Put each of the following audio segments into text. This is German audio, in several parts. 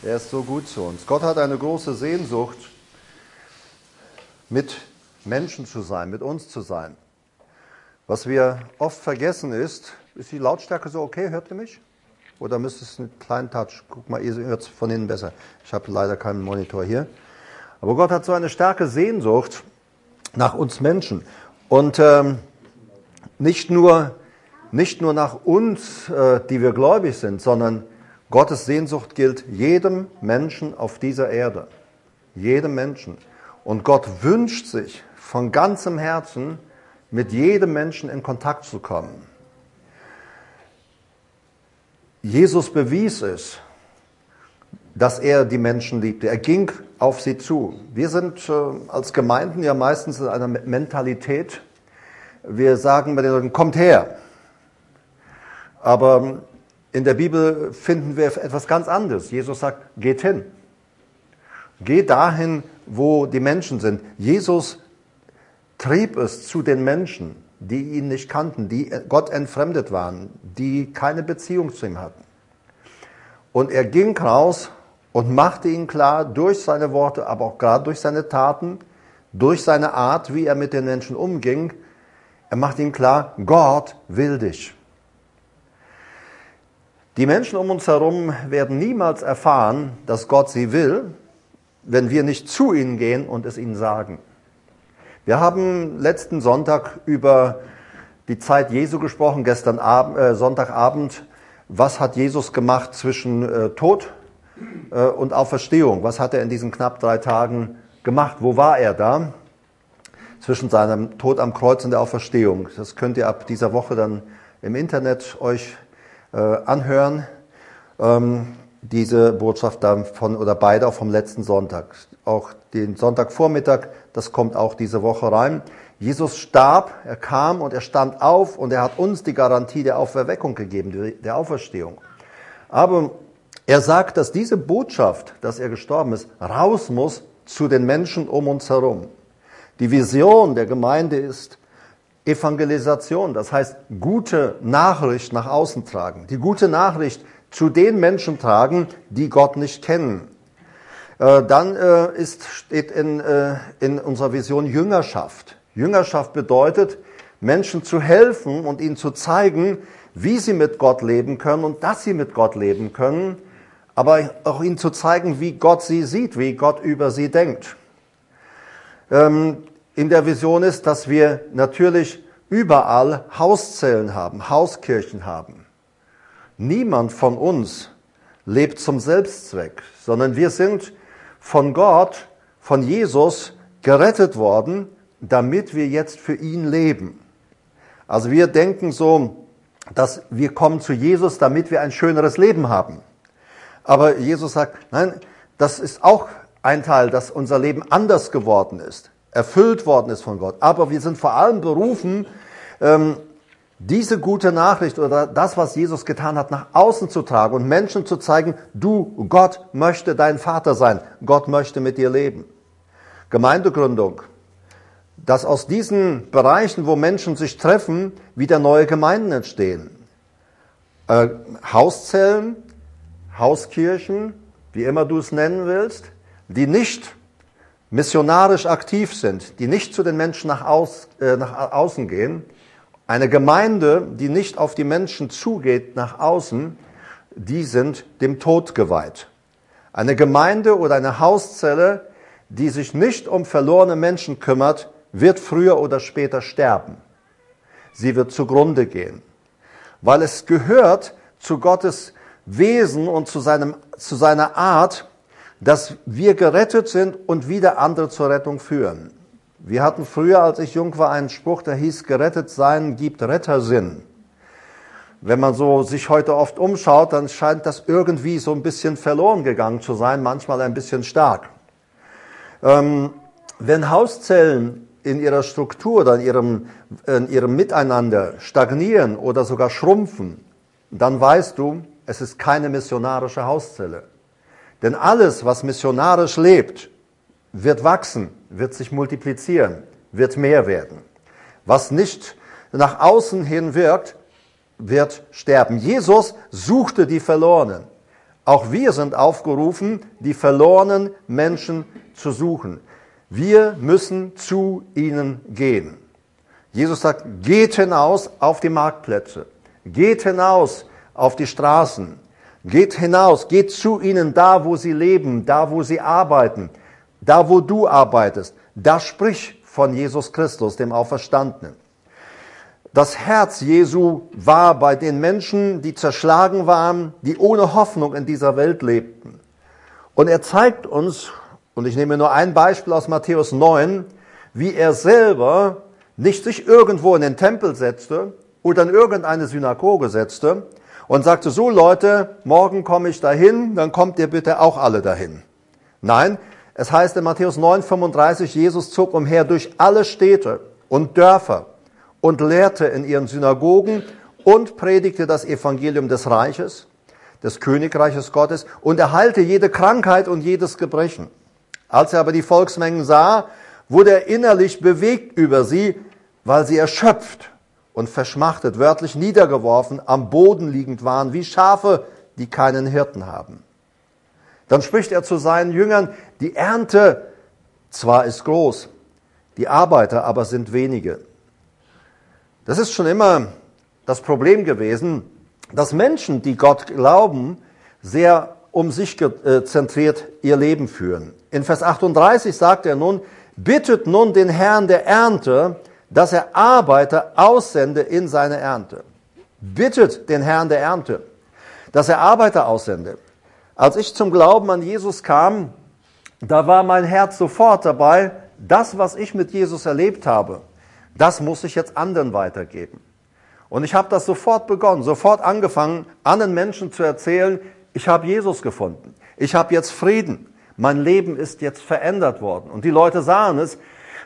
Er ist so gut zu uns. Gott hat eine große Sehnsucht, mit Menschen zu sein, mit uns zu sein. Was wir oft vergessen ist die Lautstärke so okay? Hört ihr mich? Oder müsste es einen kleinen Touch? Guck mal, ihr hört es von innen besser. Ich habe leider keinen Monitor hier. Aber Gott hat so eine starke Sehnsucht nach uns Menschen. Und nicht nur nach uns, die wir gläubig sind, sondern Gottes Sehnsucht gilt jedem Menschen auf dieser Erde. Jedem Menschen. Und Gott wünscht sich von ganzem Herzen, mit jedem Menschen in Kontakt zu kommen. Jesus bewies es, dass er die Menschen liebte. Er ging auf sie zu. Wir sind als Gemeinden ja meistens in einer Mentalität, wir sagen bei den Leuten, kommt her. Aber in der Bibel finden wir etwas ganz anderes. Jesus sagt, geht hin. Geht dahin, wo die Menschen sind. Jesus trieb es zu den Menschen, die ihn nicht kannten, die Gott entfremdet waren, die keine Beziehung zu ihm hatten. Und er ging raus und machte ihnen klar, durch seine Worte, aber auch gerade durch seine Taten, durch seine Art, wie er mit den Menschen umging, er macht ihnen klar, Gott will dich. Die Menschen um uns herum werden niemals erfahren, dass Gott sie will, wenn wir nicht zu ihnen gehen und es ihnen sagen. Wir haben letzten Sonntag über die Zeit Jesu gesprochen, gestern Sonntagabend. Was hat Jesus gemacht zwischen Tod und Auferstehung? Was hat er in diesen knapp 3 Tagen gemacht? Wo war er da? Zwischen seinem Tod am Kreuz und der Auferstehung. Das könnt ihr ab dieser Woche dann im Internet euch anhören. Diese Botschaft davon oder beide auch vom letzten Sonntag. Auch den Sonntagvormittag, das kommt auch diese Woche rein. Jesus starb, er kam und er stand auf und er hat uns die Garantie der Auferweckung gegeben, der Auferstehung. Aber er sagt, dass diese Botschaft, dass er gestorben ist, raus muss zu den Menschen um uns herum. Die Vision der Gemeinde ist Evangelisation, das heißt gute Nachricht nach außen tragen. Die gute Nachricht zu den Menschen tragen, die Gott nicht kennen. Dann steht in unserer Vision Jüngerschaft. Jüngerschaft bedeutet, Menschen zu helfen und ihnen zu zeigen, wie sie mit Gott leben können und dass sie mit Gott leben können, aber auch ihnen zu zeigen, wie Gott sie sieht, wie Gott über sie denkt. In der Vision ist, dass wir natürlich überall Hauszellen haben, Hauskirchen haben. Niemand von uns lebt zum Selbstzweck, sondern wir sind von Gott, von Jesus gerettet worden, damit wir jetzt für ihn leben. Also wir denken so, dass wir kommen zu Jesus, damit wir ein schöneres Leben haben. Aber Jesus sagt, nein, das ist auch ein Teil, dass unser Leben anders geworden ist, erfüllt worden ist von Gott. Aber wir sind vor allem berufen, diese gute Nachricht oder das, was Jesus getan hat, nach außen zu tragen und Menschen zu zeigen, du, Gott möchte dein Vater sein, Gott möchte mit dir leben. Gemeindegründung, dass aus diesen Bereichen, wo Menschen sich treffen, wieder neue Gemeinden entstehen. Hauszellen, Hauskirchen, wie immer du es nennen willst, die nicht missionarisch aktiv sind, die nicht zu den Menschen nach außen gehen. Eine Gemeinde, die nicht auf die Menschen zugeht nach außen, die sind dem Tod geweiht. Eine Gemeinde oder eine Hauszelle, die sich nicht um verlorene Menschen kümmert, wird früher oder später sterben. Sie wird zugrunde gehen. Weil es gehört zu Gottes Wesen und zu seiner Art, dass wir gerettet sind und wieder andere zur Rettung führen. Wir hatten früher, als ich jung war, einen Spruch, der hieß, gerettet sein gibt Rettersinn. Wenn man so sich heute oft umschaut, dann scheint das irgendwie so ein bisschen verloren gegangen zu sein, manchmal ein bisschen stark. Wenn Hauszellen in ihrer Struktur oder in ihrem Miteinander stagnieren oder sogar schrumpfen, dann weißt du, es ist keine missionarische Hauszelle. Denn alles, was missionarisch lebt, wird wachsen, wird sich multiplizieren, wird mehr werden. Was nicht nach außen hin wirkt, wird sterben. Jesus suchte die Verlorenen, Auch wir sind aufgerufen, die verlorenen Menschen zu suchen. Wir müssen zu ihnen gehen. Jesus sagt, geht hinaus auf die Marktplätze. Geht hinaus auf die Straßen. Geht hinaus, geht zu ihnen da, wo sie leben, da, wo sie arbeiten, da, wo du arbeitest. Da sprich von Jesus Christus, dem Auferstandenen. Das Herz Jesu war bei den Menschen, die zerschlagen waren, die ohne Hoffnung in dieser Welt lebten. Und er zeigt uns, und ich nehme nur ein Beispiel aus Matthäus 9, wie er selber nicht sich irgendwo in den Tempel setzte oder in irgendeine Synagoge setzte und sagte, so Leute, morgen komme ich dahin, dann kommt ihr bitte auch alle dahin. Nein, es heißt in Matthäus 9,35, Jesus zog umher durch alle Städte und Dörfer und lehrte in ihren Synagogen und predigte das Evangelium des Reiches, des Königreiches Gottes und er heilte jede Krankheit und jedes Gebrechen. Als er aber die Volksmengen sah, wurde er innerlich bewegt über sie, weil sie erschöpft und verschmachtet, wörtlich niedergeworfen, am Boden liegend waren, wie Schafe, die keinen Hirten haben. Dann spricht er zu seinen Jüngern, die Ernte zwar ist groß, die Arbeiter aber sind wenige. Das ist schon immer das Problem gewesen, dass Menschen, die Gott glauben, sehr um sich zentriert ihr Leben führen. In Vers 38 sagt er nun, bittet nun den Herrn der Ernte, dass er Arbeiter aussende in seine Ernte. Bittet den Herrn der Ernte, dass er Arbeiter aussende. Als ich zum Glauben an Jesus kam, da war mein Herz sofort dabei, das, was ich mit Jesus erlebt habe, das muss ich jetzt anderen weitergeben. Und ich habe das sofort begonnen, sofort angefangen, anderen Menschen zu erzählen, ich habe Jesus gefunden, ich habe jetzt Frieden, mein Leben ist jetzt verändert worden. Und die Leute sahen es,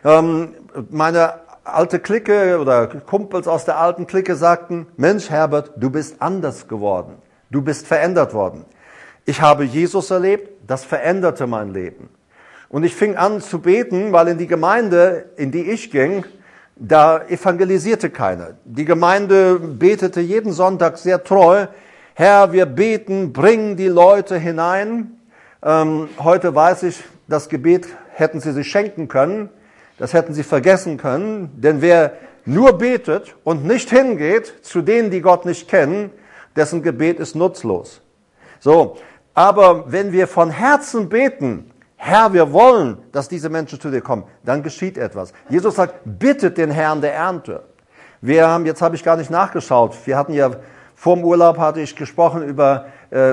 meine alte Clique oder Kumpels aus der alten Clique sagten, Mensch Herbert, du bist anders geworden, du bist verändert worden. Ich habe Jesus erlebt, das veränderte mein Leben. Und ich fing an zu beten, weil in die Gemeinde, in die ich ging, da evangelisierte keiner. Die Gemeinde betete jeden Sonntag sehr treu, Herr, wir beten, bring die Leute hinein. Heute weiß ich, das Gebet hätten sie sich schenken können, das hätten sie vergessen können, denn wer nur betet und nicht hingeht zu denen, die Gott nicht kennen, dessen Gebet ist nutzlos. So, aber wenn wir von Herzen beten, Herr, wir wollen, dass diese Menschen zu dir kommen, dann geschieht etwas. Jesus sagt, bittet den Herrn der Ernte. Jetzt habe ich gar nicht nachgeschaut, wir hatten ja vor dem Urlaub hatte ich gesprochen über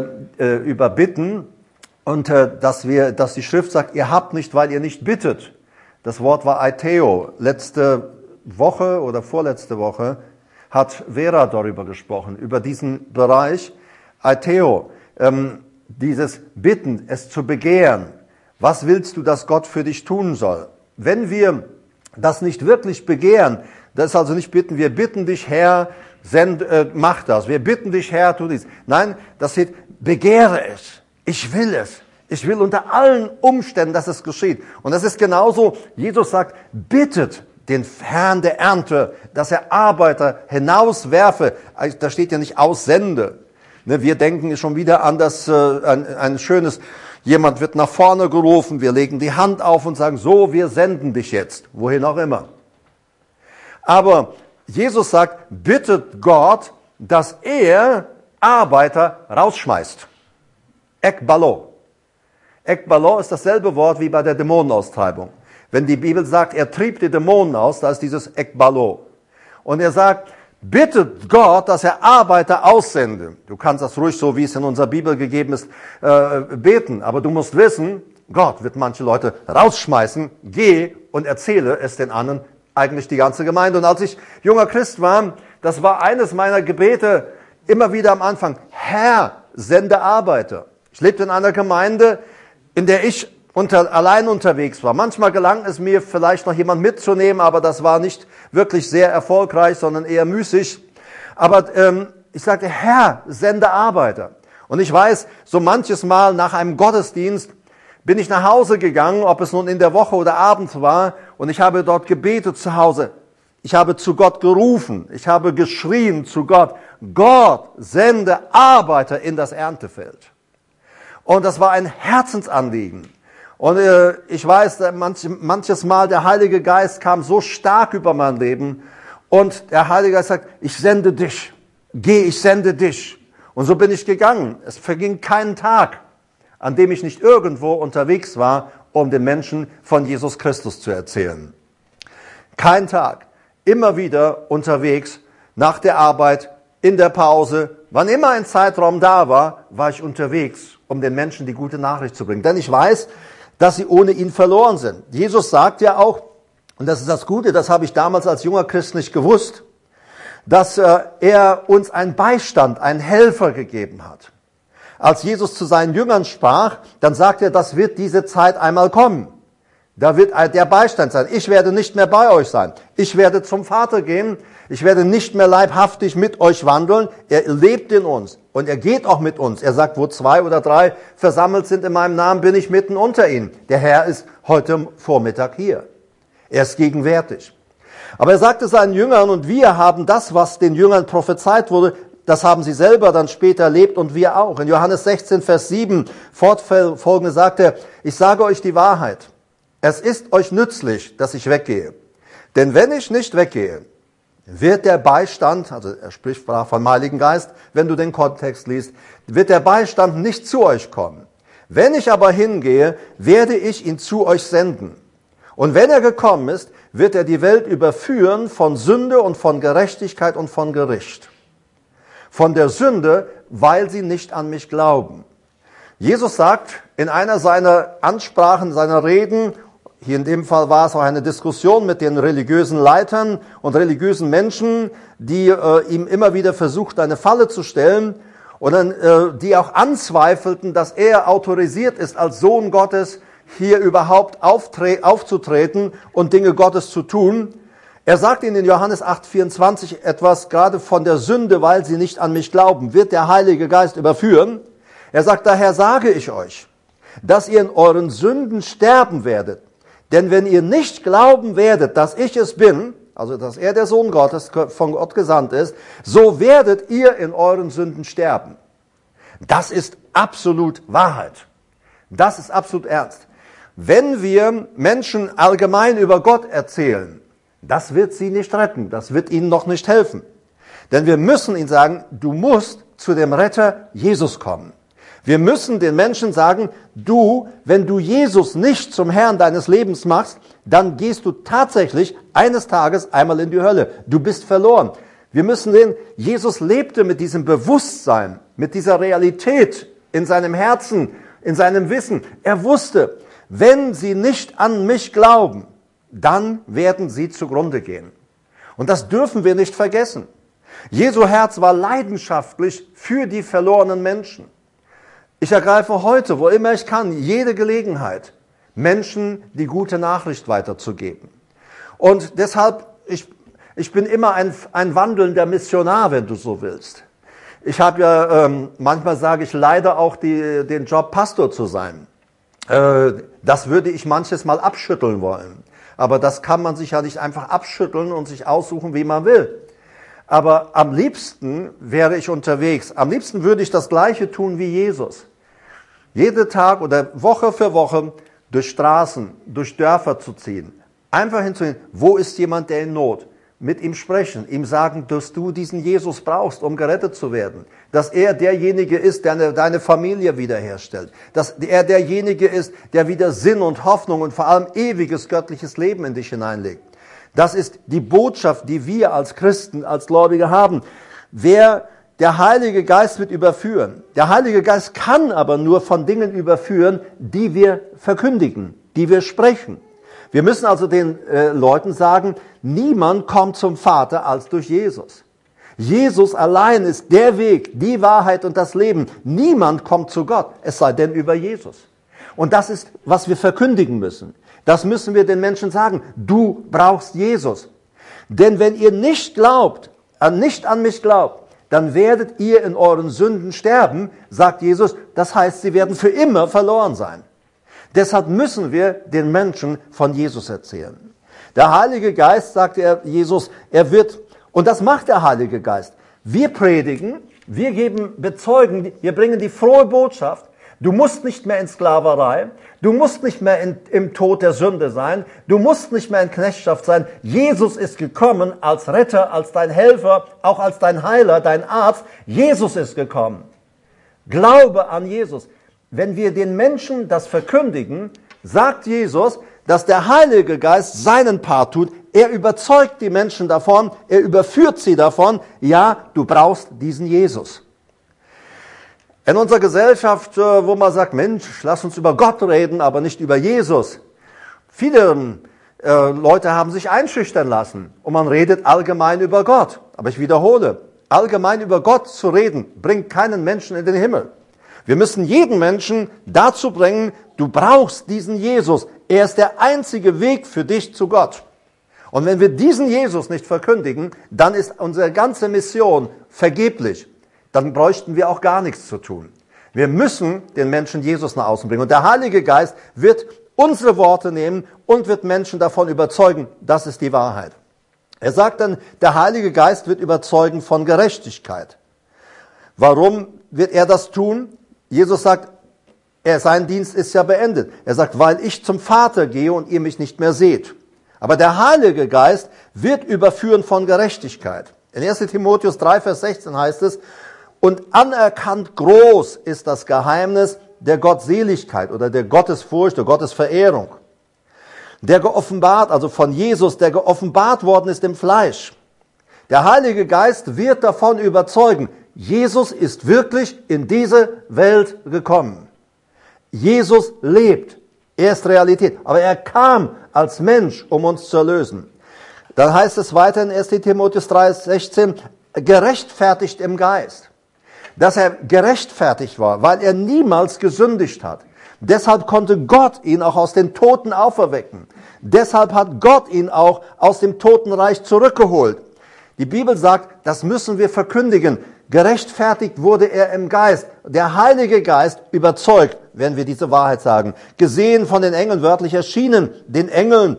Bitten und dass die Schrift sagt, ihr habt nicht, weil ihr nicht bittet. Das Wort war Aiteo. Letzte Woche oder vorletzte Woche hat Vera darüber gesprochen, über diesen Bereich Aiteo, dieses Bitten, es zu begehren. Was willst du, dass Gott für dich tun soll? Wenn wir das nicht wirklich begehren, das ist also nicht bitten, wir bitten dich, Herr, mach das. Wir bitten dich, Herr, tu dies. Nein, das steht, begehre es. Ich will es. Ich will unter allen Umständen, dass es geschieht. Und das ist genauso, Jesus sagt, bittet den Herrn der Ernte, dass er Arbeiter hinauswerfe. Da steht ja nicht aussende. Wir denken schon wieder an ein schönes, jemand wird nach vorne gerufen, wir legen die Hand auf und sagen, so, wir senden dich jetzt, wohin auch immer. Aber Jesus sagt, bittet Gott, dass er Arbeiter rausschmeißt. Ekbalo. Ekbalo ist dasselbe Wort wie bei der Dämonenaustreibung. Wenn die Bibel sagt, er trieb die Dämonen aus, da ist dieses Ekbalo. Und er sagt, bittet Gott, dass er Arbeiter aussende. Du kannst das ruhig so, wie es in unserer Bibel gegeben ist, beten. Aber du musst wissen, Gott wird manche Leute rausschmeißen. Geh und erzähle es den anderen, eigentlich die ganze Gemeinde. Und als ich junger Christ war, das war eines meiner Gebete, immer wieder am Anfang, Herr, sende Arbeiter. Ich lebte in einer Gemeinde, in der ich allein unterwegs war. Manchmal gelang es mir, vielleicht noch jemand mitzunehmen, aber das war nicht wirklich sehr erfolgreich, sondern eher müßig. Aber ich sagte, Herr, sende Arbeiter. Und ich weiß, so manches Mal nach einem Gottesdienst bin ich nach Hause gegangen, ob es nun in der Woche oder abends war, und ich habe dort gebetet zu Hause. Ich habe zu Gott gerufen, ich habe geschrien zu Gott, Gott, sende Arbeiter in das Erntefeld. Und das war ein Herzensanliegen. Und ich weiß, manches Mal der Heilige Geist kam so stark über mein Leben. Und der Heilige Geist sagt, ich sende dich. Geh, ich sende dich. Und so bin ich gegangen. Es verging kein Tag, an dem ich nicht irgendwo unterwegs war, um den Menschen von Jesus Christus zu erzählen. Kein Tag. Immer wieder unterwegs, nach der Arbeit, in der Pause. Wann immer ein Zeitraum da war, war ich unterwegs, um den Menschen die gute Nachricht zu bringen. Denn ich weiß, dass sie ohne ihn verloren sind. Jesus sagt ja auch, und das ist das Gute, das habe ich damals als junger Christ nicht gewusst, dass er uns einen Beistand, einen Helfer gegeben hat. Als Jesus zu seinen Jüngern sprach, dann sagt er, das wird diese Zeit einmal kommen. Da wird der Beistand sein. Ich werde nicht mehr bei euch sein. Ich werde zum Vater gehen. Ich werde nicht mehr leibhaftig mit euch wandeln. Er lebt in uns und er geht auch mit uns. Er sagt, wo 2 oder 3 versammelt sind in meinem Namen, bin ich mitten unter ihnen. Der Herr ist heute Vormittag hier. Er ist gegenwärtig. Aber er sagte seinen Jüngern, und wir haben das, was den Jüngern prophezeit wurde, das haben sie selber dann später erlebt und wir auch. In Johannes 16, Vers 7 fortfolgende sagt er, ich sage euch die Wahrheit. Es ist euch nützlich, dass ich weggehe. Denn wenn ich nicht weggehe, wird der Beistand, also er sprach vom Heiligen Geist, wenn du den Kontext liest, wird der Beistand nicht zu euch kommen. Wenn ich aber hingehe, werde ich ihn zu euch senden. Und wenn er gekommen ist, wird er die Welt überführen von Sünde und von Gerechtigkeit und von Gericht. Von der Sünde, weil sie nicht an mich glauben. Jesus sagt in einer seiner Ansprachen, seiner Reden, hier in dem Fall war es auch eine Diskussion mit den religiösen Leitern und religiösen Menschen, die ihm immer wieder versucht, eine Falle zu stellen und dann, die auch anzweifelten, dass er autorisiert ist, als Sohn Gottes hier überhaupt aufzutreten und Dinge Gottes zu tun. Er sagt ihnen in Johannes 8,24 etwas, gerade von der Sünde, weil sie nicht an mich glauben, wird der Heilige Geist überführen. Er sagt, daher sage ich euch, dass ihr in euren Sünden sterben werdet. Denn wenn ihr nicht glauben werdet, dass ich es bin, also dass er der Sohn Gottes, von Gott gesandt ist, so werdet ihr in euren Sünden sterben. Das ist absolut Wahrheit. Das ist absolut ernst. Wenn wir Menschen allgemein über Gott erzählen, das wird sie nicht retten, das wird ihnen noch nicht helfen. Denn wir müssen ihnen sagen, du musst zu dem Retter Jesus kommen. Wir müssen den Menschen sagen, wenn du Jesus nicht zum Herrn deines Lebens machst, dann gehst du tatsächlich eines Tages einmal in die Hölle. Du bist verloren. Wir müssen sehen, Jesus lebte mit diesem Bewusstsein, mit dieser Realität in seinem Herzen, in seinem Wissen. Er wusste, wenn sie nicht an mich glauben, dann werden sie zugrunde gehen. Und das dürfen wir nicht vergessen. Jesu Herz war leidenschaftlich für die verlorenen Menschen. Ich ergreife heute, wo immer ich kann, jede Gelegenheit, Menschen die gute Nachricht weiterzugeben. Und deshalb, ich bin immer ein wandelnder Missionar, wenn du so willst. Ich habe ja, manchmal sage ich leider auch den Job, Pastor zu sein. Das würde ich manches Mal abschütteln wollen. Aber das kann man sich ja nicht einfach abschütteln und sich aussuchen, wie man will. Aber am liebsten wäre ich unterwegs. Am liebsten würde ich das Gleiche tun wie Jesus. Jeden Tag oder Woche für Woche durch Straßen, durch Dörfer zu ziehen. Einfach hinzugehen, wo ist jemand, der in Not? Mit ihm sprechen, ihm sagen, dass du diesen Jesus brauchst, um gerettet zu werden. Dass er derjenige ist, der deine Familie wiederherstellt. Dass er derjenige ist, der wieder Sinn und Hoffnung und vor allem ewiges göttliches Leben in dich hineinlegt. Das ist die Botschaft, die wir als Christen, als Gläubige haben. Der Heilige Geist wird überführen. Der Heilige Geist kann aber nur von Dingen überführen, die wir verkündigen, die wir sprechen. Wir müssen also den Leuten sagen, niemand kommt zum Vater als durch Jesus. Jesus allein ist der Weg, die Wahrheit und das Leben. Niemand kommt zu Gott, es sei denn über Jesus. Und das ist, was wir verkündigen müssen. Das müssen wir den Menschen sagen. Du brauchst Jesus. Denn wenn ihr nicht an mich glaubt, dann werdet ihr in euren Sünden sterben, sagt Jesus. Das heißt, sie werden für immer verloren sein. Deshalb müssen wir den Menschen von Jesus erzählen. Der Heilige Geist, sagt Jesus, er wird, und das macht der Heilige Geist. Wir predigen, wir bezeugen, wir bringen die frohe Botschaft, Du musst nicht mehr in Sklaverei. Du musst nicht mehr im Tod der Sünde sein. Du musst nicht mehr in Knechtschaft sein. Jesus ist gekommen als Retter, als dein Helfer, auch als dein Heiler, dein Arzt. Jesus ist gekommen. Glaube an Jesus. Wenn wir den Menschen das verkündigen, sagt Jesus, dass der Heilige Geist seinen Part tut. Er überzeugt die Menschen davon, er überführt sie davon, ja, du brauchst diesen Jesus. In unserer Gesellschaft, wo man sagt, Mensch, lass uns über Gott reden, aber nicht über Jesus. Viele Leute haben sich einschüchtern lassen und man redet allgemein über Gott. Aber ich wiederhole, allgemein über Gott zu reden, bringt keinen Menschen in den Himmel. Wir müssen jeden Menschen dazu bringen, du brauchst diesen Jesus. Er ist der einzige Weg für dich zu Gott. Und wenn wir diesen Jesus nicht verkündigen, dann ist unsere ganze Mission vergeblich. Dann bräuchten wir auch gar nichts zu tun. Wir müssen den Menschen Jesus nach außen bringen. Und der Heilige Geist wird unsere Worte nehmen und wird Menschen davon überzeugen, das ist die Wahrheit. Er sagt dann, der Heilige Geist wird überzeugen von Gerechtigkeit. Warum wird er das tun? Jesus sagt, sein Dienst ist ja beendet. Er sagt, weil ich zum Vater gehe und ihr mich nicht mehr seht. Aber der Heilige Geist wird überführen von Gerechtigkeit. In 1. Timotheus 3, Vers 16 heißt es, und anerkannt groß ist das Geheimnis der Gottseligkeit oder der Gottesfurcht, der Gottesverehrung. Der geoffenbart, also von Jesus, der geoffenbart worden ist im Fleisch. Der Heilige Geist wird davon überzeugen, Jesus ist wirklich in diese Welt gekommen. Jesus lebt. Er ist Realität. Aber er kam als Mensch, um uns zu erlösen. Dann heißt es weiter in 1. Timotheus 3, 16, gerechtfertigt im Geist. Dass er gerechtfertigt war, weil er niemals gesündigt hat. Deshalb konnte Gott ihn auch aus den Toten auferwecken. Deshalb hat Gott ihn auch aus dem Totenreich zurückgeholt. Die Bibel sagt, das müssen wir verkündigen. Gerechtfertigt wurde er im Geist. Der Heilige Geist überzeugt, wenn wir diese Wahrheit sagen. Gesehen von den Engeln, wörtlich erschienen, den Engeln.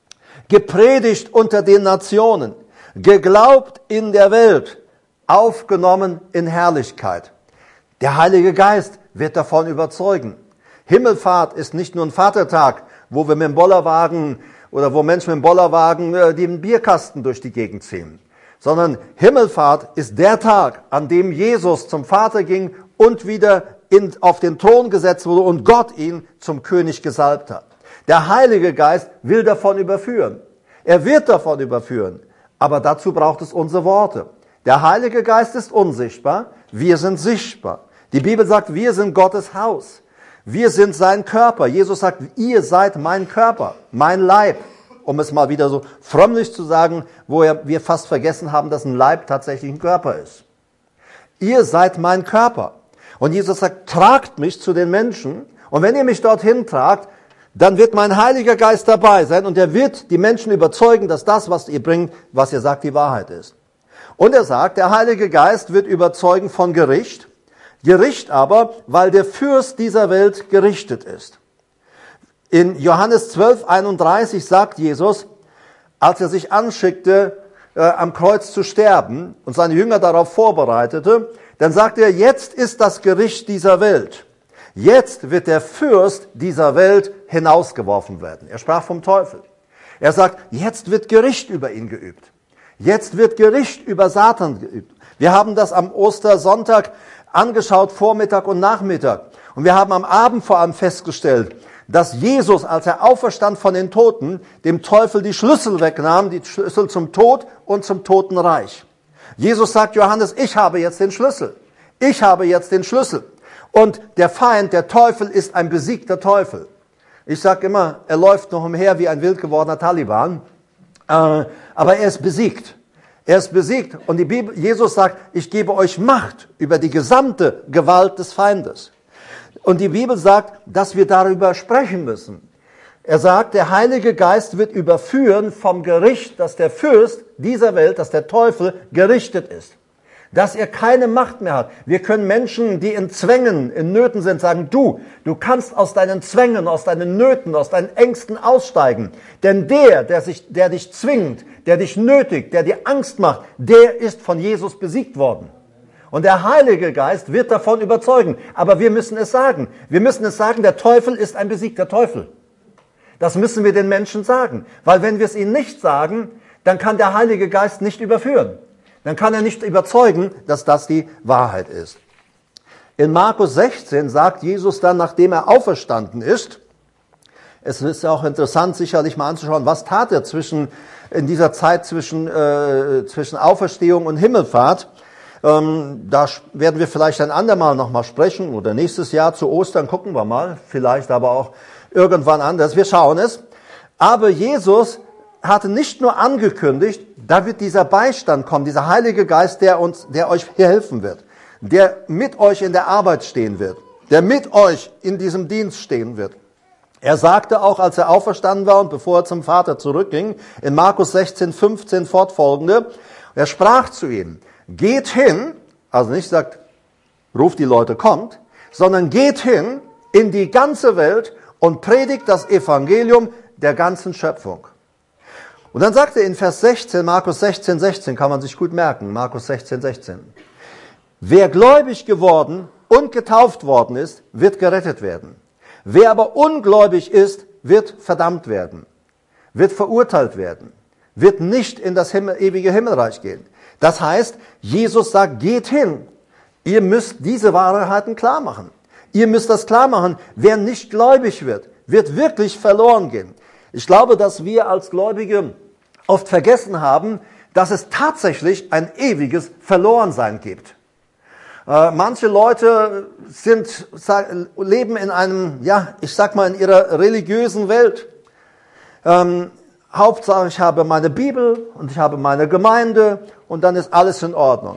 Gepredigt unter den Nationen. Geglaubt in der Welt. Aufgenommen in Herrlichkeit. Der Heilige Geist wird davon überzeugen. Himmelfahrt ist nicht nur ein Vatertag, wo wir mit dem Bollerwagen oder wo Menschen mit dem Bollerwagen den Bierkasten durch die Gegend ziehen. Sondern Himmelfahrt ist der Tag, an dem Jesus zum Vater ging und wieder auf den Thron gesetzt wurde und Gott ihn zum König gesalbt hat. Der Heilige Geist will davon überführen. Er wird davon überführen. Aber dazu braucht es unsere Worte. Der Heilige Geist ist unsichtbar. Wir sind sichtbar. Die Bibel sagt, wir sind Gottes Haus. Wir sind sein Körper. Jesus sagt, ihr seid mein Körper, mein Leib. Um es mal wieder so frömmlich zu sagen, wo wir fast vergessen haben, dass ein Leib tatsächlich ein Körper ist. Ihr seid mein Körper. Und Jesus sagt, tragt mich zu den Menschen. Und wenn ihr mich dorthin tragt, dann wird mein Heiliger Geist dabei sein und er wird die Menschen überzeugen, dass das, was ihr bringt, was ihr sagt, die Wahrheit ist. Und er sagt, der Heilige Geist wird überzeugen von Gericht. Gericht aber, weil der Fürst dieser Welt gerichtet ist. In Johannes 12, 31 sagt Jesus, als er sich anschickte, am Kreuz zu sterben und seine Jünger darauf vorbereitete, dann sagt er, jetzt ist das Gericht dieser Welt. Jetzt wird der Fürst dieser Welt hinausgeworfen werden. Er sprach vom Teufel. Er sagt, jetzt wird Gericht über ihn geübt. Jetzt wird Gericht über Satan geübt. Wir haben das am Ostersonntag angeschaut, Vormittag und Nachmittag. Und wir haben am Abend vor allem festgestellt, dass Jesus, als er auferstand von den Toten, dem Teufel die Schlüssel wegnahm, die Schlüssel zum Tod und zum Totenreich. Jesus sagt, Johannes, ich habe jetzt den Schlüssel. Ich habe jetzt den Schlüssel. Und der Feind, der Teufel, ist ein besiegter Teufel. Ich sage immer, er läuft noch umher wie ein wild gewordener Taliban, aber er ist besiegt. Er ist besiegt. Und die Bibel, Jesus sagt, ich gebe euch Macht über die gesamte Gewalt des Feindes. Und die Bibel sagt, dass wir darüber sprechen müssen. Er sagt, der Heilige Geist wird überführen vom Gericht, dass der Fürst dieser Welt, dass der Teufel gerichtet ist. Dass er keine Macht mehr hat. Wir können Menschen, die in Zwängen, in Nöten sind, sagen, du kannst aus deinen Zwängen, aus deinen Nöten, aus deinen Ängsten aussteigen. Denn der dich zwingt, der dich nötigt, der dir Angst macht, der ist von Jesus besiegt worden. Und der Heilige Geist wird davon überzeugen. Aber wir müssen es sagen. Wir müssen es sagen, der Teufel ist ein besiegter Teufel. Das müssen wir den Menschen sagen. Weil wenn wir es ihnen nicht sagen, dann kann der Heilige Geist nicht überführen. Dann kann er nicht überzeugen, dass das die Wahrheit ist. In Markus 16 sagt Jesus dann, nachdem er auferstanden ist, es ist ja auch interessant, sicherlich mal anzuschauen, was tat er in dieser Zeit zwischen Auferstehung und Himmelfahrt. Da werden wir vielleicht ein andermal nochmal sprechen oder nächstes Jahr zu Ostern gucken wir mal, vielleicht aber auch irgendwann anders. Wir schauen es. Aber Jesus hatte nicht nur angekündigt, da wird dieser Beistand kommen, dieser Heilige Geist, der euch hier helfen wird, der mit euch in der Arbeit stehen wird, der mit euch in diesem Dienst stehen wird. Er sagte auch, als er auferstanden war und bevor er zum Vater zurückging, in Markus 16, 15 fortfolgende, er sprach zu ihnen, geht hin, also nicht sagt, ruft die Leute, kommt, sondern geht hin in die ganze Welt und predigt das Evangelium der ganzen Schöpfung. Und dann sagt er in Vers 16, Markus 16, 16, kann man sich gut merken, Markus 16, 16. Wer gläubig geworden und getauft worden ist, wird gerettet werden. Wer aber ungläubig ist, wird verdammt werden, wird verurteilt werden, wird nicht in das ewige Himmelreich gehen. Das heißt, Jesus sagt, geht hin. Ihr müsst diese Wahrheiten klar machen. Ihr müsst das klar machen. Wer nicht gläubig wird, wird wirklich verloren gehen. Ich glaube, dass wir als Gläubige oft vergessen haben, dass es tatsächlich ein ewiges Verlorensein gibt. Manche Leute leben in einem, ich sag mal, in ihrer religiösen Welt. Hauptsache, ich habe meine Bibel und ich habe meine Gemeinde und dann ist alles in Ordnung.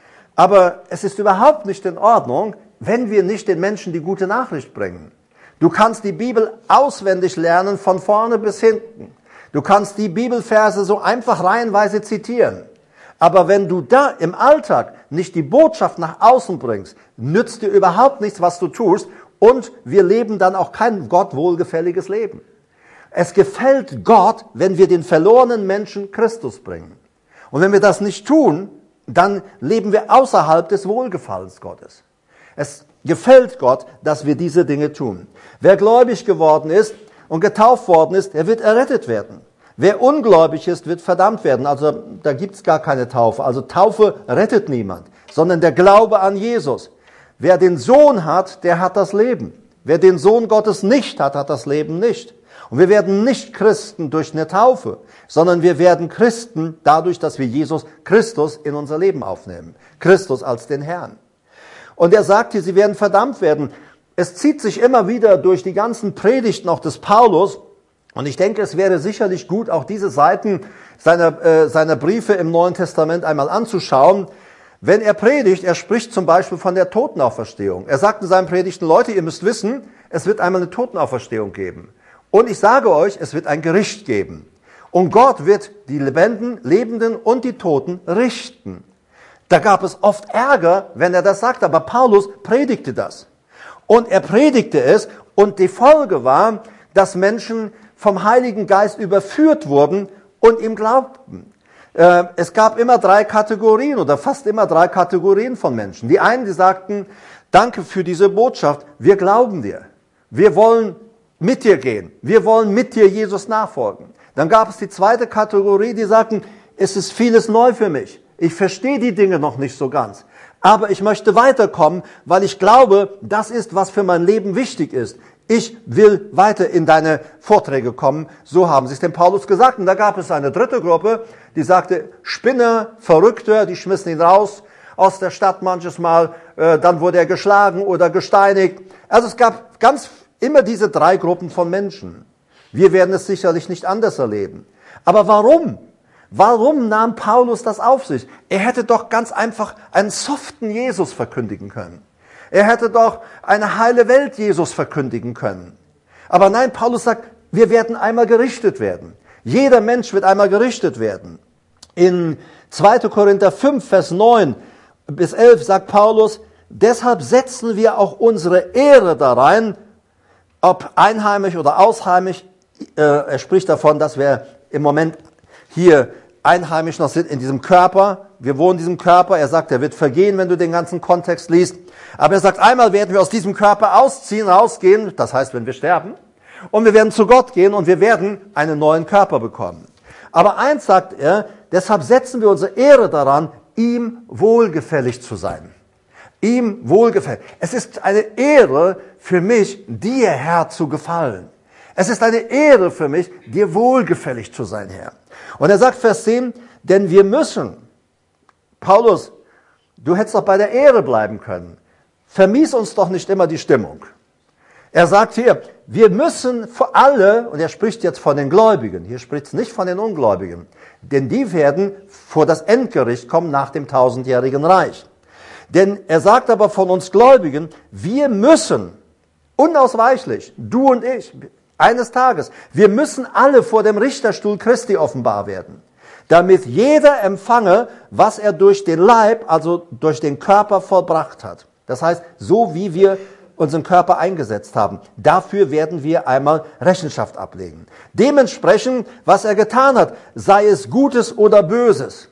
Aber es ist überhaupt nicht in Ordnung, wenn wir nicht den Menschen die gute Nachricht bringen. Du kannst die Bibel auswendig lernen, von vorne bis hinten. Du kannst die Bibelverse so einfach reihenweise zitieren. Aber wenn du da im Alltag nicht die Botschaft nach außen bringst, nützt dir überhaupt nichts, was du tust. Und wir leben dann auch kein Gott wohlgefälliges Leben. Es gefällt Gott, wenn wir den verlorenen Menschen Christus bringen. Und wenn wir das nicht tun, dann leben wir außerhalb des Wohlgefallens Gottes. Es gefällt Gott, dass wir diese Dinge tun. Wer gläubig geworden ist und getauft worden ist, der wird errettet werden. Wer ungläubig ist, wird verdammt werden. Also da gibt's gar keine Taufe. Also Taufe rettet niemand, sondern der Glaube an Jesus. Wer den Sohn hat, der hat das Leben. Wer den Sohn Gottes nicht hat, hat das Leben nicht. Und wir werden nicht Christen durch eine Taufe, sondern wir werden Christen dadurch, dass wir Jesus Christus in unser Leben aufnehmen. Christus als den Herrn. Und er sagt hier, sie werden verdammt werden. Es zieht sich immer wieder durch die ganzen Predigten auch des Paulus. Und ich denke, es wäre sicherlich gut, auch diese Seiten seiner Briefe im Neuen Testament einmal anzuschauen. Wenn er predigt, er spricht zum Beispiel von der Totenauferstehung. Er sagt in seinen Predigten, Leute, ihr müsst wissen, es wird einmal eine Totenauferstehung geben. Und ich sage euch, es wird ein Gericht geben. Und Gott wird die Lebenden und die Toten richten. Da gab es oft Ärger, wenn er das sagte, aber Paulus predigte das. Und er predigte es und die Folge war, dass Menschen vom Heiligen Geist überführt wurden und ihm glaubten. Es gab immer 3 Kategorien oder fast immer 3 Kategorien von Menschen. Die einen, die sagten, danke für diese Botschaft, wir glauben dir. Wir wollen mit dir gehen. Wir wollen mit dir Jesus nachfolgen. Dann gab es die zweite Kategorie, die sagten, es ist vieles neu für mich. Ich verstehe die Dinge noch nicht so ganz. Aber ich möchte weiterkommen, weil ich glaube, das ist, was für mein Leben wichtig ist. Ich will weiter in deine Vorträge kommen. So haben sie es dem Paulus gesagt. Und da gab es eine dritte Gruppe, die sagte, Spinner, Verrückter, die schmissen ihn raus aus der Stadt manches Mal. Dann wurde er geschlagen oder gesteinigt. Also es gab immer diese 3 Gruppen von Menschen. Wir werden es sicherlich nicht anders erleben. Aber warum? Warum nahm Paulus das auf sich? Er hätte doch ganz einfach einen soften Jesus verkündigen können. Er hätte doch eine heile Welt Jesus verkündigen können. Aber nein, Paulus sagt, wir werden einmal gerichtet werden. Jeder Mensch wird einmal gerichtet werden. In 2. Korinther 5, Vers 9 bis 11 sagt Paulus, deshalb setzen wir auch unsere Ehre da rein, ob einheimisch oder ausheimisch. Er spricht davon, dass wir im Moment hier einheimisch noch sind in diesem Körper. Wir wohnen in diesem Körper. Er sagt, er wird vergehen, wenn du den ganzen Kontext liest. Aber er sagt, einmal werden wir aus diesem Körper ausziehen, rausgehen. Das heißt, wenn wir sterben. Und wir werden zu Gott gehen und wir werden einen neuen Körper bekommen. Aber eins sagt er, deshalb setzen wir unsere Ehre daran, ihm wohlgefällig zu sein. Ihm wohlgefällig. Es ist eine Ehre für mich, dir, Herr, zu gefallen. Es ist eine Ehre für mich, dir wohlgefällig zu sein, Herr. Und er sagt, Vers 10, denn wir müssen, Paulus, du hättest doch bei der Ehre bleiben können. Vermies uns doch nicht immer die Stimmung. Er sagt hier, wir müssen für alle, und er spricht jetzt von den Gläubigen, hier spricht es nicht von den Ungläubigen, denn die werden vor das Endgericht kommen nach dem 1000-jährigen Reich. Denn er sagt aber von uns Gläubigen, wir müssen, unausweichlich, du und ich, eines Tages, wir müssen alle vor dem Richterstuhl Christi offenbar werden, damit jeder empfange, was er durch den Leib, also durch den Körper vollbracht hat. Das heißt, so wie wir unseren Körper eingesetzt haben, dafür werden wir einmal Rechenschaft ablegen. Dementsprechend, was er getan hat, sei es Gutes oder Böses.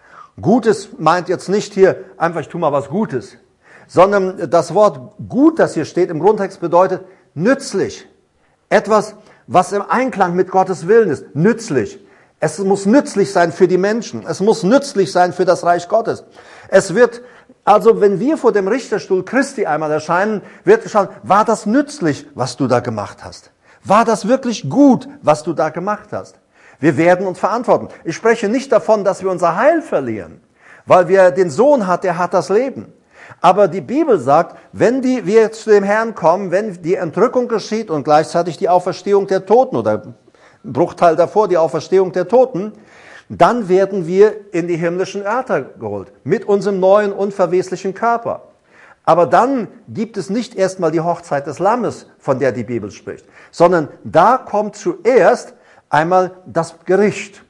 Gutes meint jetzt nicht hier einfach, ich tue mal was Gutes, sondern das Wort gut, das hier steht, im Grundtext bedeutet nützlich. Etwas, was im Einklang mit Gottes Willen ist, nützlich. Es muss nützlich sein für die Menschen. Es muss nützlich sein für das Reich Gottes. Es wird, also wenn wir vor dem Richterstuhl Christi einmal erscheinen, wird schauen, war das nützlich, was du da gemacht hast? War das wirklich gut, was du da gemacht hast? Wir werden uns verantworten. Ich spreche nicht davon, dass wir unser Heil verlieren, weil wir den Sohn hat, der hat das Leben. Aber die Bibel sagt, wenn wir zu dem Herrn kommen, wenn die Entrückung geschieht und gleichzeitig die Auferstehung der Toten oder ein Bruchteil davor die Auferstehung der Toten, dann werden wir in die himmlischen Örter geholt mit unserem neuen, unverweslichen Körper. Aber dann gibt es nicht erstmal die Hochzeit des Lammes, von der die Bibel spricht, sondern da kommt zuerst einmal das Gericht.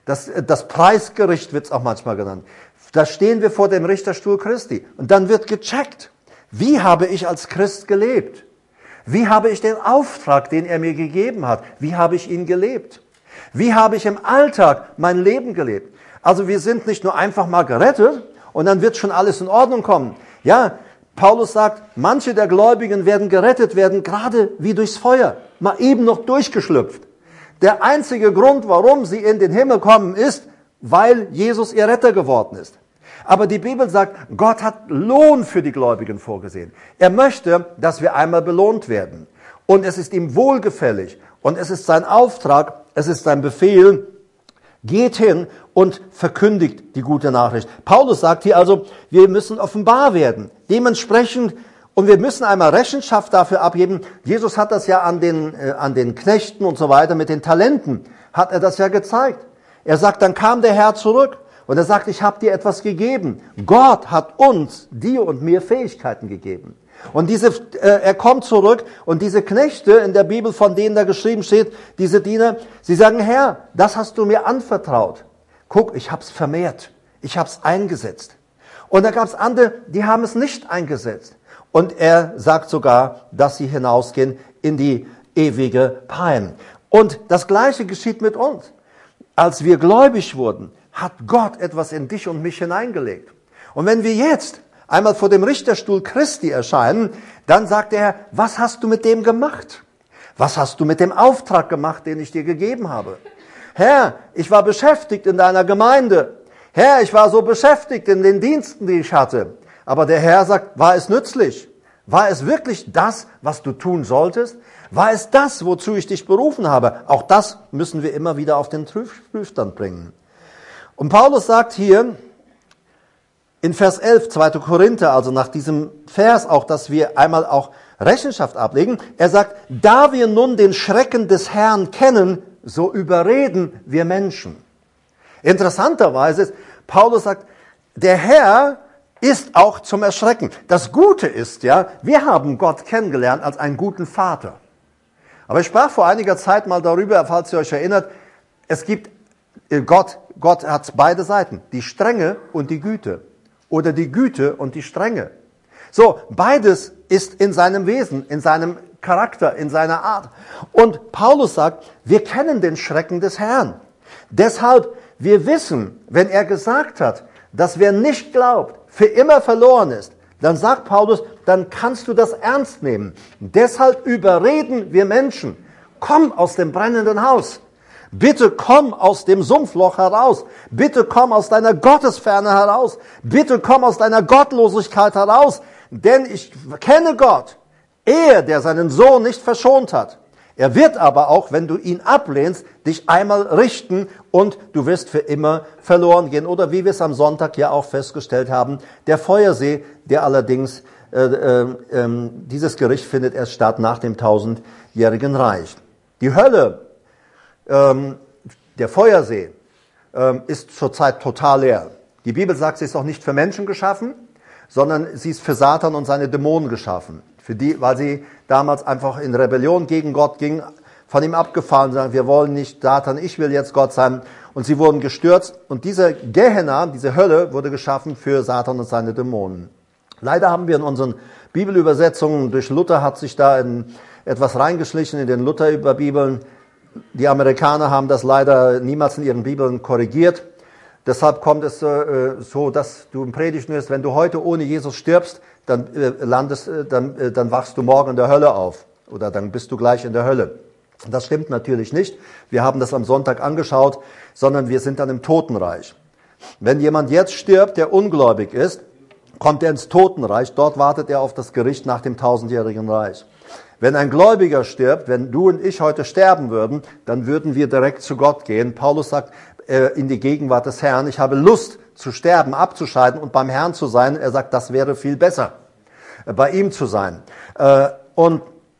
Das Preisgericht wird es auch manchmal genannt. Da stehen wir vor dem Richterstuhl Christi und dann wird gecheckt, wie habe ich als Christ gelebt? Wie habe ich den Auftrag, den er mir gegeben hat, wie habe ich ihn gelebt? Wie habe ich im Alltag mein Leben gelebt? Also wir sind nicht nur einfach mal gerettet und dann wird schon alles in Ordnung kommen. Ja, Paulus sagt, manche der Gläubigen werden gerettet werden, gerade wie durchs Feuer, mal eben noch durchgeschlüpft. Der einzige Grund, warum sie in den Himmel kommen, ist, weil Jesus ihr Retter geworden ist. Aber die Bibel sagt, Gott hat Lohn für die Gläubigen vorgesehen. Er möchte, dass wir einmal belohnt werden. Und es ist ihm wohlgefällig. Und es ist sein Auftrag, es ist sein Befehl, geht hin und verkündigt die gute Nachricht. Paulus sagt hier also, wir müssen offenbar werden. Dementsprechend, und wir müssen einmal Rechenschaft dafür abgeben. Jesus hat das ja an den Knechten und so weiter mit den Talenten, hat er das ja gezeigt. Er sagt, dann kam der Herr zurück und er sagt, ich habe dir etwas gegeben. Gott hat uns, dir und mir Fähigkeiten gegeben. Und er kommt zurück und diese Knechte in der Bibel, von denen da geschrieben steht, diese Diener, sie sagen, Herr, das hast du mir anvertraut. Guck, ich habe es vermehrt, ich habe es eingesetzt. Und da gab es andere, die haben es nicht eingesetzt. Und er sagt sogar, dass sie hinausgehen in die ewige Pein. Und das Gleiche geschieht mit uns. Als wir gläubig wurden, hat Gott etwas in dich und mich hineingelegt. Und wenn wir jetzt einmal vor dem Richterstuhl Christi erscheinen, dann sagt der Herr, was hast du mit dem gemacht? Was hast du mit dem Auftrag gemacht, den ich dir gegeben habe? Herr, ich war beschäftigt in deiner Gemeinde. Herr, ich war so beschäftigt in den Diensten, die ich hatte. Aber der Herr sagt, war es nützlich? War es wirklich das, was du tun solltest? War es das, wozu ich dich berufen habe? Auch das müssen wir immer wieder auf den Prüfstand bringen. Und Paulus sagt hier in Vers 11, 2. Korinther, also nach diesem Vers auch, dass wir einmal auch Rechenschaft ablegen. Er sagt, da wir nun den Schrecken des Herrn kennen, so überreden wir Menschen. Interessanterweise ist, Paulus sagt, der Herr ist auch zum Erschrecken. Das Gute ist ja, wir haben Gott kennengelernt als einen guten Vater. Aber ich sprach vor einiger Zeit mal darüber, falls ihr euch erinnert, es gibt Gott hat beide Seiten, die Strenge und die Güte. Oder die Güte und die Strenge. So, beides ist in seinem Wesen, in seinem Charakter, in seiner Art. Und Paulus sagt, wir kennen den Schrecken des Herrn. Deshalb wir wissen, wenn er gesagt hat, dass wer nicht glaubt, für immer verloren ist, dann sagt Paulus, dann kannst du das ernst nehmen. Deshalb überreden wir Menschen, komm aus dem brennenden Haus. Bitte komm aus dem Sumpfloch heraus. Bitte komm aus deiner Gottesferne heraus. Bitte komm aus deiner Gottlosigkeit heraus. Denn ich kenne Gott. Er, der seinen Sohn nicht verschont hat. Er wird aber auch, wenn du ihn ablehnst, dich einmal richten und du wirst für immer verloren gehen. Oder wie wir es am Sonntag ja auch festgestellt haben, der Feuersee, der allerdings, dieses Gericht findet erst statt nach dem 1000-jährigen Reich. Die Hölle, der Feuersee, ist zurzeit total leer. Die Bibel sagt, sie ist auch nicht für Menschen geschaffen, sondern sie ist für Satan und seine Dämonen geschaffen. Für die, weil sie damals einfach in Rebellion gegen Gott gingen, von ihm abgefallen, sagen, wir wollen nicht Satan, ich will jetzt Gott sein. Und sie wurden gestürzt. Und diese Gehenna, diese Hölle, wurde geschaffen für Satan und seine Dämonen. Leider haben wir in unseren Bibelübersetzungen, durch Luther hat sich da etwas reingeschlichen in den Luther-Bibeln. Die Amerikaner haben das leider niemals in ihren Bibeln korrigiert. Deshalb kommt es so, dass du im Predigten hörst, wenn du heute ohne Jesus stirbst, dann wachst du morgen in der Hölle auf. Oder dann bist du gleich in der Hölle. Das stimmt natürlich nicht. Wir haben das am Sonntag angeschaut, sondern wir sind dann im Totenreich. Wenn jemand jetzt stirbt, der ungläubig ist, kommt er ins Totenreich. Dort wartet er auf das Gericht nach dem 1000-jährigen Reich. Wenn ein Gläubiger stirbt, wenn du und ich heute sterben würden, dann würden wir direkt zu Gott gehen. Paulus sagt, in die Gegenwart des Herrn, ich habe Lust zu sterben, abzuscheiden und beim Herrn zu sein. Er sagt, das wäre viel besser, bei ihm zu sein. Und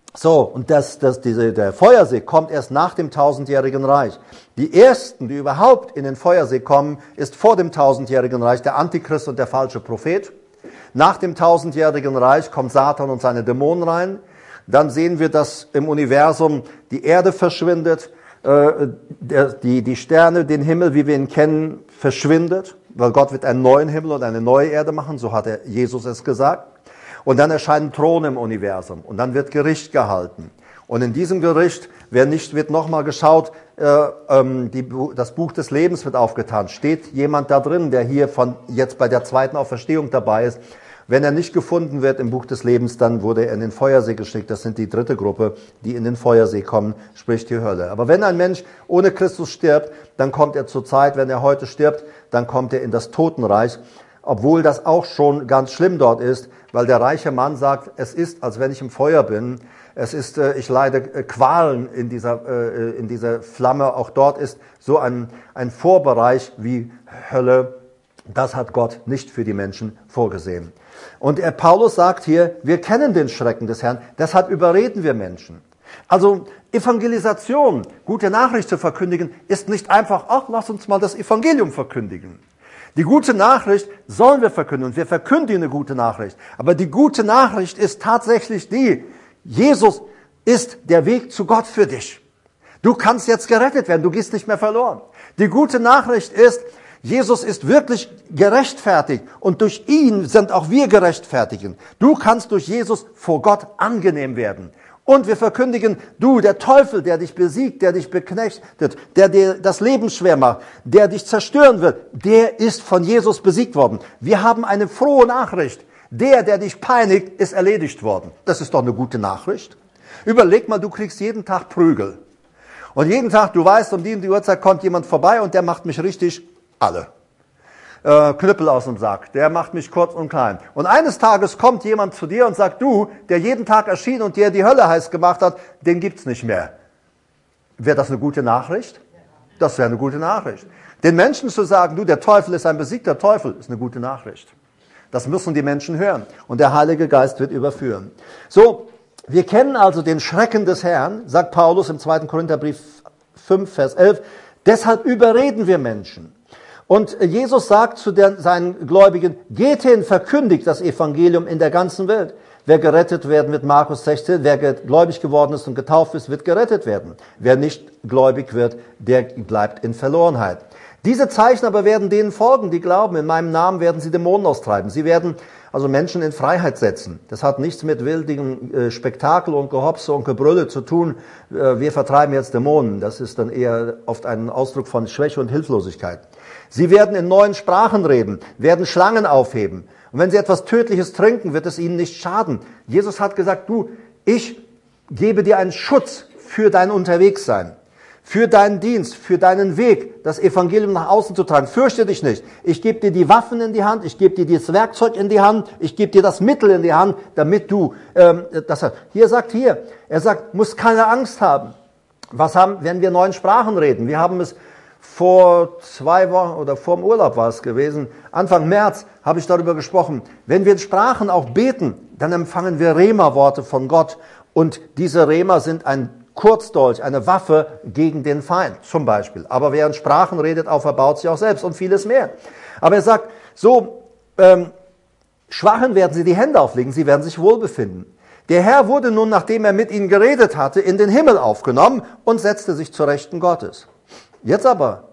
der Feuersee kommt erst nach dem 1000-jährigen Reich. Die ersten, die überhaupt in den Feuersee kommen, ist vor dem 1000-jährigen Reich der Antichrist und der falsche Prophet. Nach dem 1000-jährigen Reich kommt Satan und seine Dämonen rein. Dann sehen wir, dass im Universum die Erde verschwindet, die Sterne, den Himmel, wie wir ihn kennen, verschwindet, weil Gott wird einen neuen Himmel und eine neue Erde machen, so hat Jesus es gesagt. Und dann erscheinen Throne im Universum und dann wird Gericht gehalten. Und in diesem Gericht wird nochmal geschaut, das Buch des Lebens wird aufgetan. Steht jemand da drin, der hier jetzt bei der zweiten Auferstehung dabei ist? Wenn er nicht gefunden wird im Buch des Lebens, dann wurde er in den Feuersee geschickt. Das sind die dritte Gruppe, die in den Feuersee kommen, sprich die Hölle. Aber wenn ein Mensch ohne Christus stirbt, dann kommt er zur Zeit, wenn er heute stirbt, dann kommt er in das Totenreich. Obwohl das auch schon ganz schlimm dort ist, weil der reiche Mann sagt, es ist, als wenn ich im Feuer bin. Es ist, ich leide Qualen in dieser Flamme. Auch dort ist so ein Vorbereich wie Hölle. Das hat Gott nicht für die Menschen vorgesehen. Und Paulus sagt hier, wir kennen den Schrecken des Herrn, deshalb überreden wir Menschen. Also Evangelisation, gute Nachricht zu verkündigen, ist nicht einfach, ach, lass uns mal das Evangelium verkündigen. Die gute Nachricht sollen wir verkündigen und wir verkündigen eine gute Nachricht. Aber die gute Nachricht ist tatsächlich die, Jesus ist der Weg zu Gott für dich. Du kannst jetzt gerettet werden, du gehst nicht mehr verloren. Die gute Nachricht ist, Jesus ist wirklich gerechtfertigt und durch ihn sind auch wir gerechtfertigt. Du kannst durch Jesus vor Gott angenehm werden. Und wir verkündigen, du, der Teufel, der dich besiegt, der dich beknechtet, der dir das Leben schwer macht, der dich zerstören wird, der ist von Jesus besiegt worden. Wir haben eine frohe Nachricht. Der dich peinigt, ist erledigt worden. Das ist doch eine gute Nachricht. Überleg mal, du kriegst jeden Tag Prügel. Und jeden Tag, du weißt, um die Uhrzeit kommt jemand vorbei und der macht mich richtig alle. Knüppel aus dem Sack, der macht mich kurz und klein. Und eines Tages kommt jemand zu dir und sagt, du, der jeden Tag erschien und dir die Hölle heiß gemacht hat, den gibt's nicht mehr. Wäre das eine gute Nachricht? Das wäre eine gute Nachricht. Den Menschen zu sagen, du, der Teufel ist ein besiegter Teufel, ist eine gute Nachricht. Das müssen die Menschen hören. Und der Heilige Geist wird überführen. So, wir kennen also den Schrecken des Herrn, sagt Paulus im 2. Korintherbrief 5, Vers 11. Deshalb überreden wir Menschen. Und Jesus sagt zu seinen Gläubigen, geht hin, verkündigt das Evangelium in der ganzen Welt. Wer gerettet werden wird, Markus 16, wer gläubig geworden ist und getauft ist, wird gerettet werden. Wer nicht gläubig wird, der bleibt in Verlorenheit. Diese Zeichen aber werden denen folgen, die glauben. In meinem Namen werden sie Dämonen austreiben. Sie werden also Menschen in Freiheit setzen. Das hat nichts mit wildigem Spektakel und Gehopse und Gebrülle zu tun. Wir vertreiben jetzt Dämonen. Das ist dann eher oft ein Ausdruck von Schwäche und Hilflosigkeit. Sie werden in neuen Sprachen reden, werden Schlangen aufheben. Und wenn sie etwas Tödliches trinken, wird es ihnen nicht schaden. Jesus hat gesagt, du, ich gebe dir einen Schutz für dein Unterwegssein, für deinen Dienst, für deinen Weg, das Evangelium nach außen zu tragen. Fürchte dich nicht. Ich gebe dir die Waffen in die Hand, ich gebe dir das Werkzeug in die Hand, ich gebe dir das Mittel in die Hand, damit du das hast. Er sagt, musst keine Angst haben. Wenn wir neuen Sprachen reden? Wir haben es vor 2 Wochen oder vor dem Urlaub war es gewesen, Anfang März habe ich darüber gesprochen. Wenn wir in Sprachen auch beten, dann empfangen wir Rema-Worte von Gott. Und diese Rema sind ein Kurzdolch, eine Waffe gegen den Feind zum Beispiel. Aber wer in Sprachen redet, auferbaut sich auch selbst und vieles mehr. Aber er sagt, Schwachen werden sie die Hände auflegen, sie werden sich wohlbefinden. Der Herr wurde nun, nachdem er mit ihnen geredet hatte, in den Himmel aufgenommen und setzte sich zur Rechten Gottes. Jetzt aber,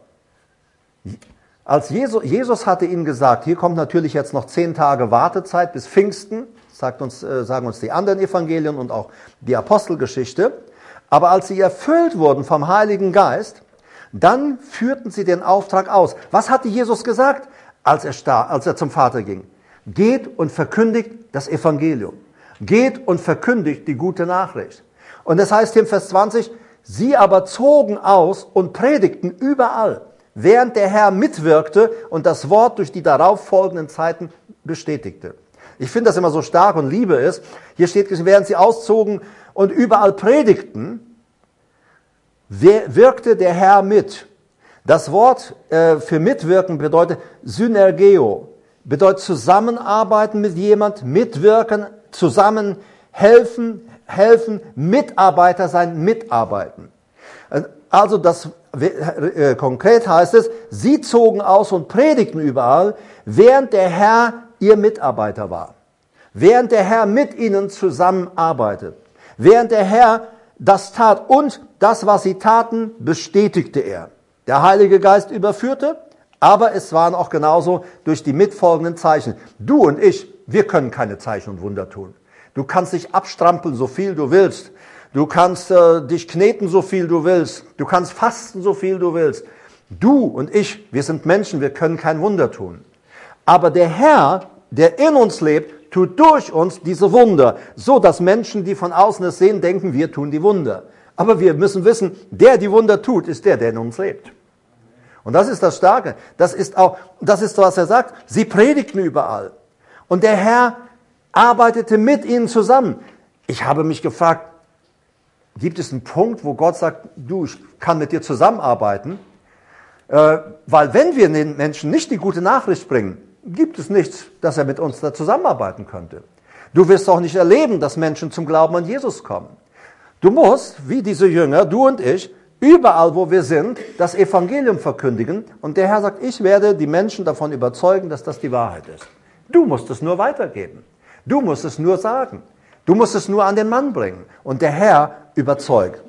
als Jesus hatte ihnen gesagt, hier kommt natürlich jetzt noch 10 Tage Wartezeit bis Pfingsten, sagen uns die anderen Evangelien und auch die Apostelgeschichte. Aber als sie erfüllt wurden vom Heiligen Geist, dann führten sie den Auftrag aus. Was hatte Jesus gesagt, als er zum Vater ging? Geht und verkündigt das Evangelium. Geht und verkündigt die gute Nachricht. Und das heißt im Vers 20, sie aber zogen aus und predigten überall, während der Herr mitwirkte und das Wort durch die darauf folgenden Zeiten bestätigte. Ich finde das immer so stark und liebe es. Hier steht, während sie auszogen und überall predigten, wirkte der Herr mit. Das Wort für mitwirken bedeutet Synergeo, bedeutet zusammenarbeiten mit jemand, mitwirken, zusammen helfen, Mitarbeiter sein, mitarbeiten. Also konkret heißt es, sie zogen aus und predigten überall, während der Herr ihr Mitarbeiter war. Während der Herr mit ihnen zusammenarbeitet. Während der Herr das tat und das, was sie taten, bestätigte er. Der Heilige Geist überführte, aber es waren auch genauso durch die mitfolgenden Zeichen. Du und ich, wir können keine Zeichen und Wunder tun. Du kannst dich abstrampeln, so viel du willst. Du kannst dich kneten, so viel du willst. Du kannst fasten, so viel du willst. Du und ich, wir sind Menschen, wir können kein Wunder tun. Aber der Herr, der in uns lebt, tut durch uns diese Wunder, so dass Menschen, die von außen es sehen, denken, wir tun die Wunder. Aber wir müssen wissen, der die Wunder tut, ist der in uns lebt. Und das ist das Starke. Das ist, was er sagt. Sie predigten überall. Und der Herr arbeitete mit ihnen zusammen. Ich habe mich gefragt, gibt es einen Punkt, wo Gott sagt, du, ich kann mit dir zusammenarbeiten? Weil wenn wir den Menschen nicht die gute Nachricht bringen, gibt es nichts, dass er mit uns da zusammenarbeiten könnte. Du wirst auch nicht erleben, dass Menschen zum Glauben an Jesus kommen. Du musst, wie diese Jünger, du und ich, überall, wo wir sind, das Evangelium verkündigen. Und der Herr sagt, ich werde die Menschen davon überzeugen, dass das die Wahrheit ist. Du musst es nur weitergeben. Du musst es nur sagen. Du musst es nur an den Mann bringen. Und der Herr überzeugt.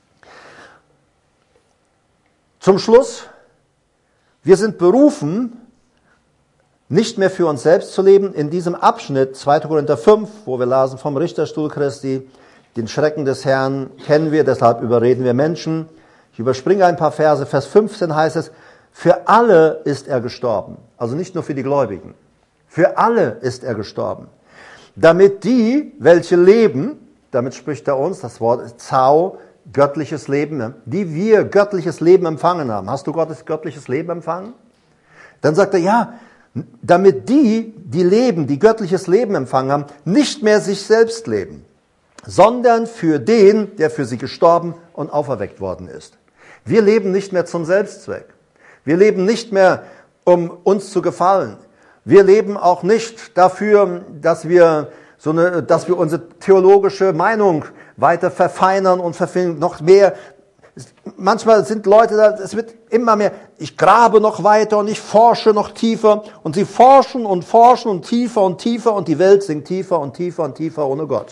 Zum Schluss, wir sind berufen, nicht mehr für uns selbst zu leben. In diesem Abschnitt, 2. Korinther 5, wo wir lasen vom Richterstuhl Christi, den Schrecken des Herrn kennen wir, deshalb überreden wir Menschen. Ich überspringe ein paar Verse. Vers 15 heißt es, für alle ist er gestorben. Also nicht nur für die Gläubigen. Für alle ist er gestorben. Damit die, welche leben, damit spricht er uns, das Wort ist Zau, göttliches Leben, die wir göttliches Leben empfangen haben. Hast du Gottes göttliches Leben empfangen? Dann sagt er, ja, damit die leben, die göttliches Leben empfangen haben, nicht mehr sich selbst leben, sondern für den, der für sie gestorben und auferweckt worden ist. Wir leben nicht mehr zum Selbstzweck. Wir leben nicht mehr, um uns zu gefallen. Wir leben auch nicht dafür, dass wir unsere theologische Meinung weiter verfeinern und verfeinern, noch mehr. Manchmal sind Leute da, es wird immer mehr, ich grabe noch weiter und ich forsche noch tiefer und sie forschen und tiefer und die Welt sinkt tiefer und tiefer und tiefer ohne Gott.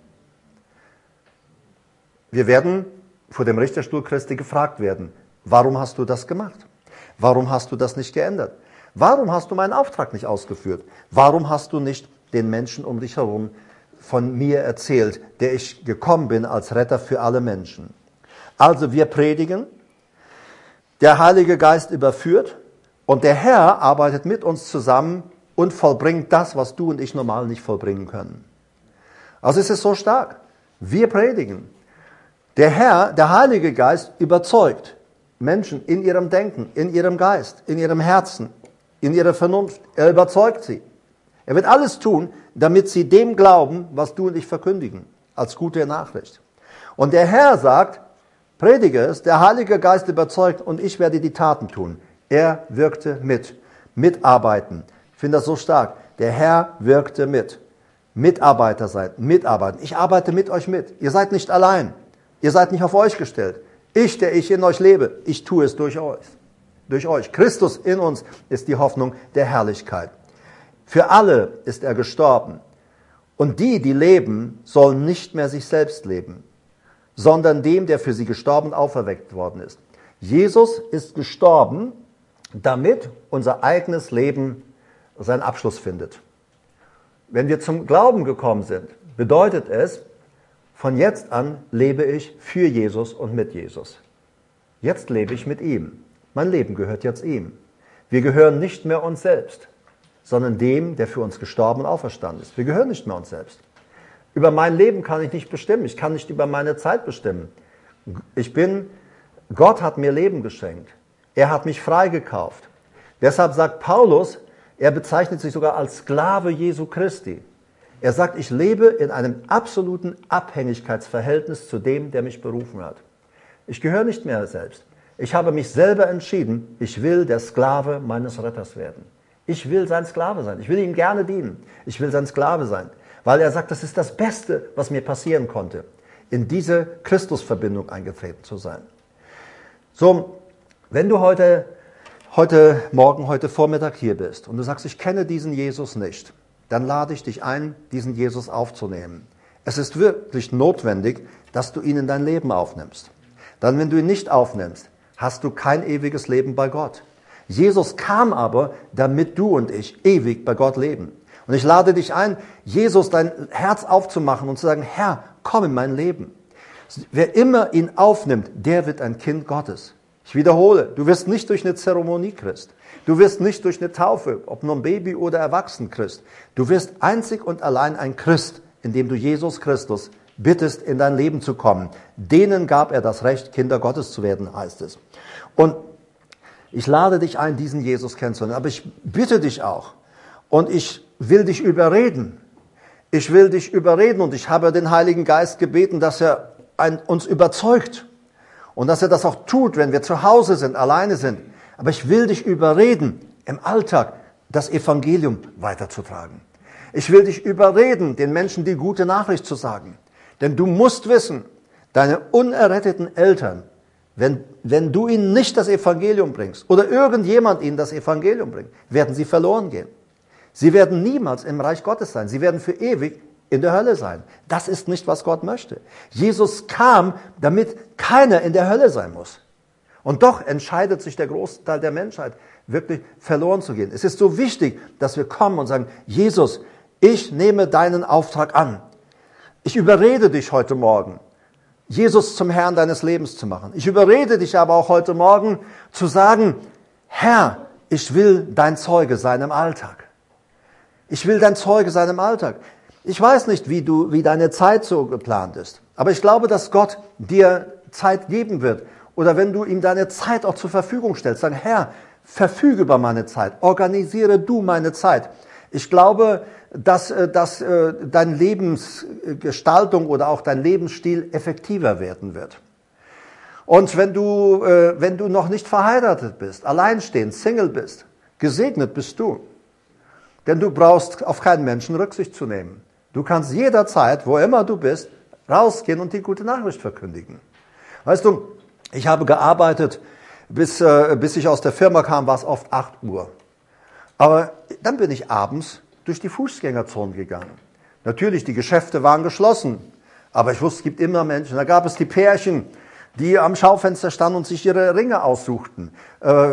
Wir werden vor dem Richterstuhl Christi gefragt werden, warum hast du das gemacht? Warum hast du das nicht geändert? Warum hast du meinen Auftrag nicht ausgeführt? Warum hast du nicht den Menschen um dich herum von mir erzählt, der ich gekommen bin als Retter für alle Menschen. Also wir predigen, der Heilige Geist überführt und der Herr arbeitet mit uns zusammen und vollbringt das, was du und ich normal nicht vollbringen können. Also es ist so stark. Wir predigen. Der Herr, der Heilige Geist überzeugt Menschen in ihrem Denken, in ihrem Geist, in ihrem Herzen, in ihrer Vernunft. Er überzeugt sie. Er wird alles tun, damit sie dem glauben, was du und ich verkündigen, als gute Nachricht. Und der Herr sagt, predige es, der Heilige Geist überzeugt und ich werde die Taten tun. Er wirkte mit. Mitarbeiten. Ich finde das so stark. Der Herr wirkte mit. Mitarbeiter seid, mitarbeiten. Ich arbeite mit euch mit. Ihr seid nicht allein. Ihr seid nicht auf euch gestellt. Ich, der ich in euch lebe, ich tue es durch euch. Durch euch. Christus in uns ist die Hoffnung der Herrlichkeit. Für alle ist er gestorben. Und die, die leben, sollen nicht mehr sich selbst leben, sondern dem, der für sie gestorben, auferweckt worden ist. Jesus ist gestorben, damit unser eigenes Leben seinen Abschluss findet. Wenn wir zum Glauben gekommen sind, bedeutet es, von jetzt an lebe ich für Jesus und mit Jesus. Jetzt lebe ich mit ihm. Mein Leben gehört jetzt ihm. Wir gehören nicht mehr uns selbst, sondern dem, der für uns gestorben und auferstanden ist. Wir gehören nicht mehr uns selbst. Über mein Leben kann ich nicht bestimmen. Ich kann nicht über meine Zeit bestimmen. Gott hat mir Leben geschenkt. Er hat mich freigekauft. Deshalb sagt Paulus, er bezeichnet sich sogar als Sklave Jesu Christi. Er sagt, ich lebe in einem absoluten Abhängigkeitsverhältnis zu dem, der mich berufen hat. Ich gehöre nicht mehr selbst. Ich habe mich selber entschieden, ich will der Sklave meines Retters werden. Ich will sein Sklave sein. Ich will ihm gerne dienen. Ich will sein Sklave sein. Weil er sagt, das ist das Beste, was mir passieren konnte, in diese Christusverbindung eingetreten zu sein. So, wenn du heute Morgen, heute Vormittag hier bist und du sagst, ich kenne diesen Jesus nicht, dann lade ich dich ein, diesen Jesus aufzunehmen. Es ist wirklich notwendig, dass du ihn in dein Leben aufnimmst. Dann, wenn du ihn nicht aufnimmst, hast du kein ewiges Leben bei Gott. Jesus kam aber, damit du und ich ewig bei Gott leben. Und ich lade dich ein, Jesus dein Herz aufzumachen und zu sagen, Herr, komm in mein Leben. Wer immer ihn aufnimmt, der wird ein Kind Gottes. Ich wiederhole, du wirst nicht durch eine Zeremonie Christ. Du wirst nicht durch eine Taufe, ob nun Baby oder Erwachsen Christ. Du wirst einzig und allein ein Christ, indem du Jesus Christus bittest, in dein Leben zu kommen. Denen gab er das Recht, Kinder Gottes zu werden, heißt es. Und ich lade dich ein, diesen Jesus kennenzulernen. Aber ich bitte dich auch. Und ich will dich überreden. Ich will dich überreden und ich habe den Heiligen Geist gebeten, dass er uns überzeugt. Und dass er das auch tut, wenn wir zu Hause sind, alleine sind. Aber ich will dich überreden, im Alltag das Evangelium weiterzutragen. Ich will dich überreden, den Menschen die gute Nachricht zu sagen. Denn du musst wissen, deine unerretteten Eltern, wenn du ihnen nicht das Evangelium bringst oder irgendjemand ihnen das Evangelium bringt, werden sie verloren gehen. Sie werden niemals im Reich Gottes sein. Sie werden für ewig in der Hölle sein. Das ist nicht, was Gott möchte. Jesus kam, damit keiner in der Hölle sein muss. Und doch entscheidet sich der Großteil der Menschheit, wirklich verloren zu gehen. Es ist so wichtig, dass wir kommen und sagen, Jesus, ich nehme deinen Auftrag an. Ich überrede dich heute Morgen, Jesus zum Herrn deines Lebens zu machen. Ich überrede dich aber auch heute Morgen zu sagen, Herr, ich will dein Zeuge sein im Alltag. Ich will dein Zeuge sein im Alltag. Ich weiß nicht, wie deine Zeit so geplant ist. Aber ich glaube, dass Gott dir Zeit geben wird. Oder wenn du ihm deine Zeit auch zur Verfügung stellst, sagen, Herr, verfüge über meine Zeit. Organisiere du meine Zeit. Ich glaube, dass deine Lebensgestaltung oder auch dein Lebensstil effektiver werden wird. Und wenn du noch nicht verheiratet bist, alleinstehend, Single bist, gesegnet bist du. Denn du brauchst auf keinen Menschen Rücksicht zu nehmen. Du kannst jederzeit, wo immer du bist, rausgehen und die gute Nachricht verkündigen. Weißt du, ich habe gearbeitet, bis ich aus der Firma kam, war es oft 8 Uhr. Aber dann bin ich abends durch die Fußgängerzone gegangen. Natürlich, die Geschäfte waren geschlossen. Aber ich wusste, es gibt immer Menschen. Da gab es die Pärchen, die am Schaufenster standen und sich ihre Ringe aussuchten.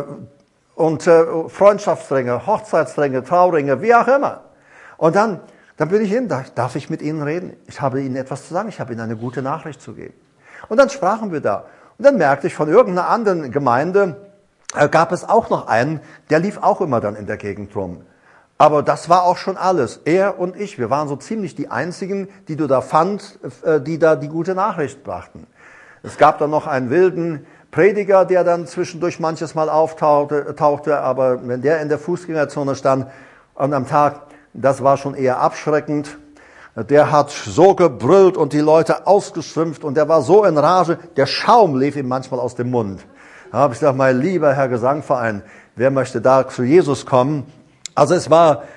Und Freundschaftsringe, Hochzeitsringe, Trauringe, wie auch immer. Und dann Dann bin ich hin, darf ich mit ihnen reden? Ich habe ihnen etwas zu sagen, ich habe ihnen eine gute Nachricht zu geben. Und dann sprachen wir da. Und dann merkte ich, von irgendeiner anderen Gemeinde gab es auch noch einen, der lief auch immer dann in der Gegend rum. Aber das war auch schon alles. Er und ich, wir waren so ziemlich die Einzigen, die du da fand, die da die gute Nachricht brachten. Es gab dann noch einen wilden Prediger, der dann zwischendurch manches Mal auftauchte, aber wenn der in der Fußgängerzone stand und am Tag, das war schon eher abschreckend. Der hat so gebrüllt und die Leute ausgeschimpft und der war so in Rage, der Schaum lief ihm manchmal aus dem Mund. Da habe ich gesagt, mein lieber Herr Gesangverein, wer möchte da zu Jesus kommen? Also das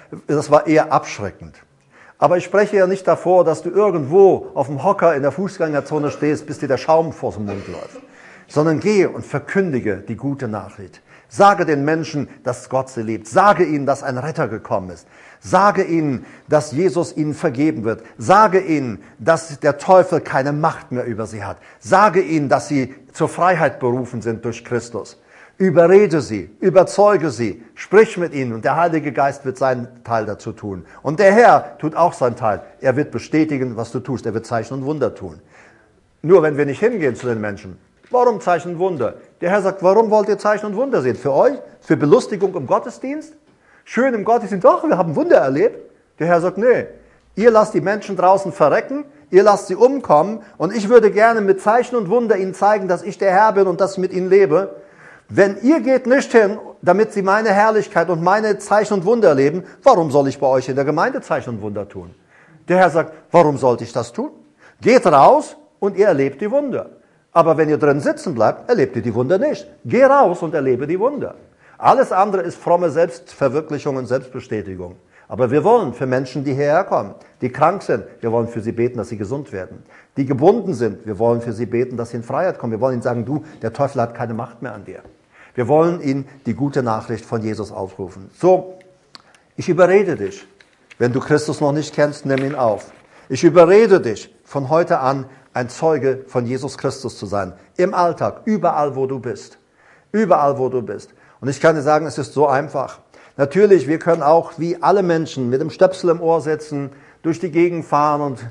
war eher abschreckend. Aber ich spreche ja nicht davor, dass du irgendwo auf dem Hocker in der Fußgängerzone stehst, bis dir der Schaum vor dem Mund läuft. Sondern gehe und verkündige die gute Nachricht. Sage den Menschen, dass Gott sie liebt. Sage ihnen, dass ein Retter gekommen ist. Sage ihnen, dass Jesus ihnen vergeben wird. Sage ihnen, dass der Teufel keine Macht mehr über sie hat. Sage ihnen, dass sie zur Freiheit berufen sind durch Christus. Überrede sie, überzeuge sie, sprich mit ihnen und der Heilige Geist wird seinen Teil dazu tun. Und der Herr tut auch seinen Teil. Er wird bestätigen, was du tust. Er wird Zeichen und Wunder tun. Nur wenn wir nicht hingehen zu den Menschen, warum Zeichen und Wunder? Der Herr sagt, warum wollt ihr Zeichen und Wunder sehen? Für euch? Für Belustigung im Gottesdienst? Schön im Gottesdienst, doch, wir haben Wunder erlebt. Der Herr sagt, nee, ihr lasst die Menschen draußen verrecken, ihr lasst sie umkommen und ich würde gerne mit Zeichen und Wunder ihnen zeigen, dass ich der Herr bin und dass ich mit ihnen lebe. Wenn ihr geht nicht hin, damit sie meine Herrlichkeit und meine Zeichen und Wunder erleben, warum soll ich bei euch in der Gemeinde Zeichen und Wunder tun? Der Herr sagt, warum sollte ich das tun? Geht raus und ihr erlebt die Wunder. Aber wenn ihr drin sitzen bleibt, erlebt ihr die Wunder nicht. Geh raus und erlebe die Wunder. Alles andere ist fromme Selbstverwirklichung und Selbstbestätigung. Aber wir wollen für Menschen, die hierher kommen, die krank sind, wir wollen für sie beten, dass sie gesund werden. Die gebunden sind, wir wollen für sie beten, dass sie in Freiheit kommen. Wir wollen ihnen sagen, du, der Teufel hat keine Macht mehr an dir. Wir wollen ihnen die gute Nachricht von Jesus aufrufen. So, ich überrede dich. Wenn du Christus noch nicht kennst, nimm ihn auf. Ich überrede dich, von heute an ein Zeuge von Jesus Christus zu sein. Im Alltag, überall, wo du bist. Überall, wo du bist. Und ich kann dir sagen, es ist so einfach. Natürlich, wir können auch wie alle Menschen mit dem Stöpsel im Ohr sitzen, durch die Gegend fahren und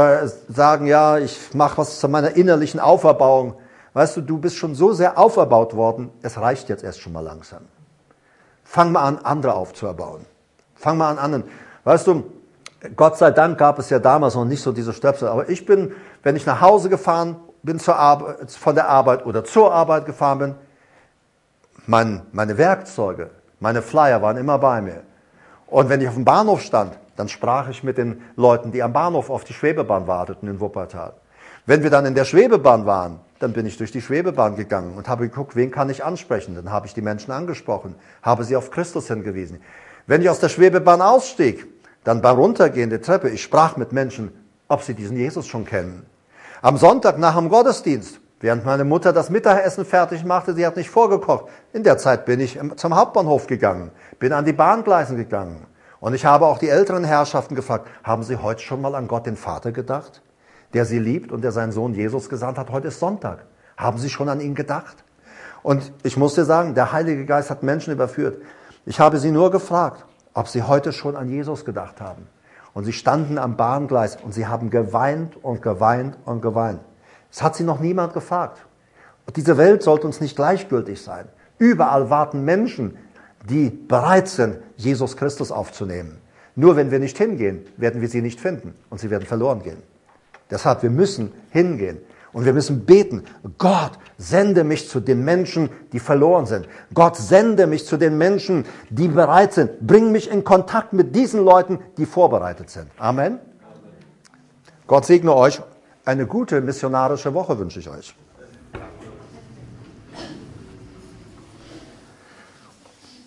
sagen, ja, ich mache was zu meiner innerlichen Auferbauung. Weißt du, du bist schon so sehr auferbaut worden, es reicht jetzt erst schon mal langsam. Fang mal an, andere aufzuerbauen. Fang mal an, anderen. Weißt du, Gott sei Dank gab es ja damals noch nicht so diese Stöpsel. Aber ich bin, wenn ich nach Hause gefahren bin, von der Arbeit oder zur Arbeit gefahren bin, meine Werkzeuge, meine Flyer waren immer bei mir. Und wenn ich auf dem Bahnhof stand, dann sprach ich mit den Leuten, die am Bahnhof auf die Schwebebahn warteten in Wuppertal. Wenn wir dann in der Schwebebahn waren, dann bin ich durch die Schwebebahn gegangen und habe geguckt, wen kann ich ansprechen. Dann habe ich die Menschen angesprochen, habe sie auf Christus hingewiesen. Wenn ich aus der Schwebebahn ausstieg, dann beim Runtergehen der Treppe, ich sprach mit Menschen, ob sie diesen Jesus schon kennen. Am Sonntag nach dem Gottesdienst, während meine Mutter das Mittagessen fertig machte, sie hat nicht vorgekocht. In der Zeit bin ich zum Hauptbahnhof gegangen, bin an die Bahngleisen gegangen. Und ich habe auch die älteren Herrschaften gefragt, haben Sie heute schon mal an Gott den Vater gedacht, der Sie liebt und der seinen Sohn Jesus gesandt hat? Heute ist Sonntag. Haben Sie schon an ihn gedacht? Und ich muss dir sagen, der Heilige Geist hat Menschen überführt. Ich habe sie nur gefragt, ob sie heute schon an Jesus gedacht haben. Und sie standen am Bahngleis und sie haben geweint und geweint und geweint. Es hat sie noch niemand gefragt. Und diese Welt sollte uns nicht gleichgültig sein. Überall warten Menschen, die bereit sind, Jesus Christus aufzunehmen. Nur wenn wir nicht hingehen, werden wir sie nicht finden und sie werden verloren gehen. Deshalb, wir müssen hingehen und wir müssen beten. Gott, sende mich zu den Menschen, die verloren sind. Gott, sende mich zu den Menschen, die bereit sind. Bring mich in Kontakt mit diesen Leuten, die vorbereitet sind. Amen. Gott segne euch. Eine gute missionarische Woche wünsche ich euch.